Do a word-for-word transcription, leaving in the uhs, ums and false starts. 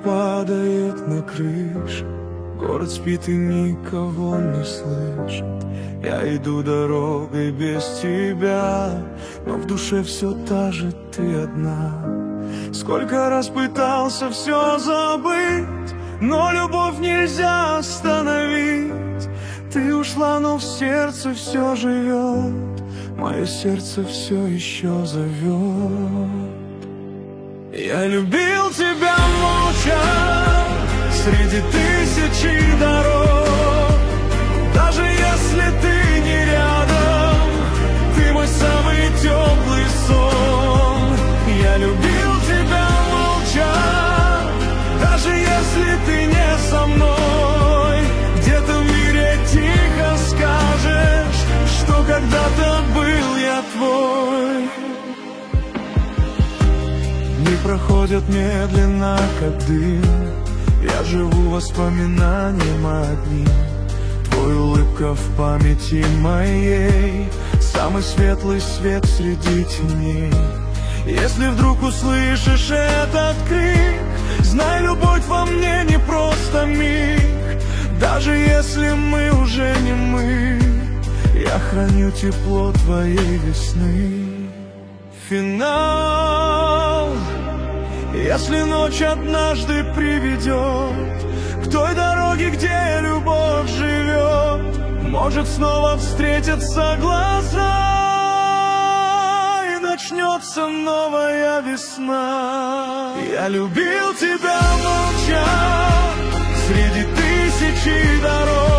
падает на крышу, город спит и никого не слышит. Я иду дорогой без тебя, но в душе все та же ты одна. Сколько раз пытался все забыть, но любовь нельзя остановить. Ты ушла, но в сердце все живет, мое сердце все еще зовет. Я любил тебя молча среди тысячи дорог. Даже если ты не рядом, ты мой самый теплый сон. Я любил тебя молча, даже если ты не со мной. Где-то в мире тихо скажешь, что когда-то был я твой. Дни проходят медленно, как дым, я живу воспоминанием одним. Твоя улыбка в памяти моей, самый светлый свет среди теней. Если вдруг услышишь этот крик, знай, любовь во мне не просто миг. Даже если мы уже не мы, я храню тепло твоей весны. Финал. Если ночь однажды приведет к той дороге, где любовь живет, может снова встретятся глаза, и начнется новая весна. Я любил тебя молча среди тысячи дорог.